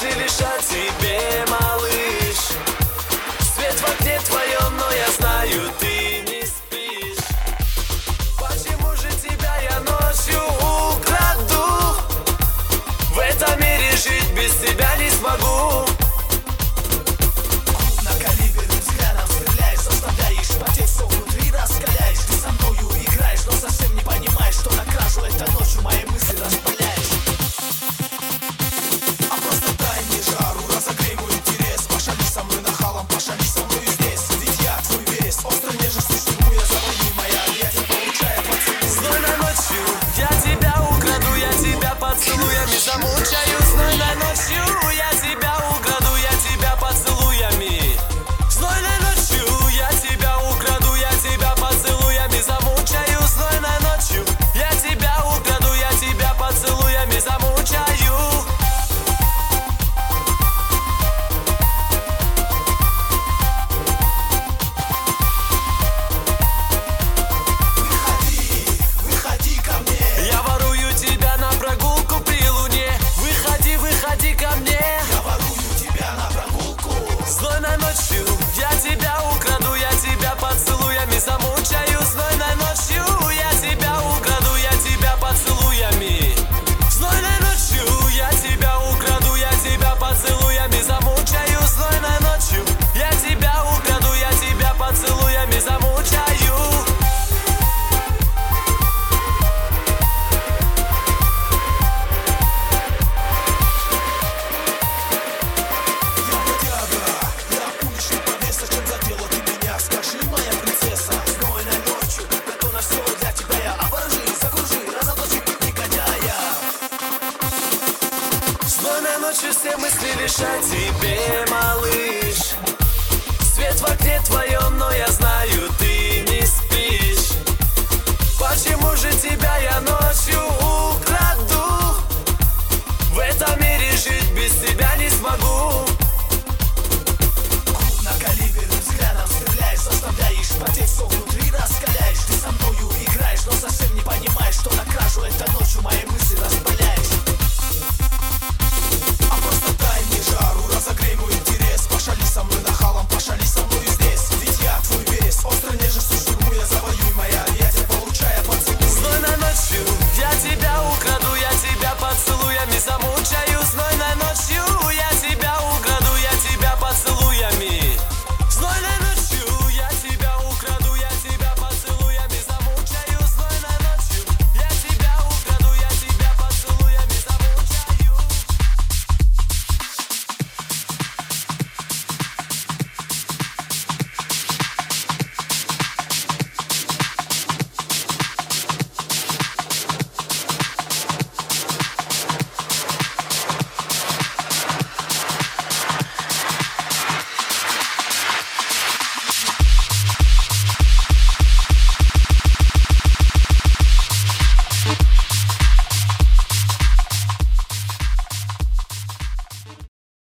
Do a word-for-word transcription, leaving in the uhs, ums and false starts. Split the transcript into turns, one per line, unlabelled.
мысли лишь о тебе, малыш. Свет в окне твоем, но я знаю, ты не спишь. Почему же тебя я ночью украду? В этом мире жить без тебя не смогу.
Крупнокалиберным взглядом стреляешь, заставляешь потеть, все внутри раскаляешь. Ты со мною играешь, но совсем не понимаешь, что на кражу этой ночью мои мысли распыляешь. А просто дай мне жару, разогрей мой интерес. Пошали со мной нахалом, пошали со мной здесь. Ведь я твой весь, острый нежностью штурму я заводи моя объятия, получая поцелуй.
Знойной ночью я тебя украду, я тебя поцелуями замучаю. Знойной ночью я тебя украду, я тебя поцелуями. Знойной ночью я тебя украду, я тебя поцелуями замучаю. Знойной ночью я тебя украду, я тебя поцелуями замучаю.
Выходи, выходи ко мне.
Я ворую тебя на прогулку при луне. Выходи, выходи ко мне.
Я ворую тебя на прогулку.
Знойной ночью я тебя украду, я тебя поцелуями замучаю. Знойной ночью я тебя украду, я тебя поцелуями. Знойной ночью я тебя украду, я тебя поцелуями замучаю. Знойной ночью я тебя украду, я тебя поцелуями замучаю.
Я бродяга, я уличный повеса. Чем задела ты меня? Скажи, моя принцесса. Знойной ночью готова все для тебя. Я оборжи, закружи, разоблачи негодяя.
Знойной ночью все мысли лишь о тебе, малыш. Свет в окне твоем, но я знаю,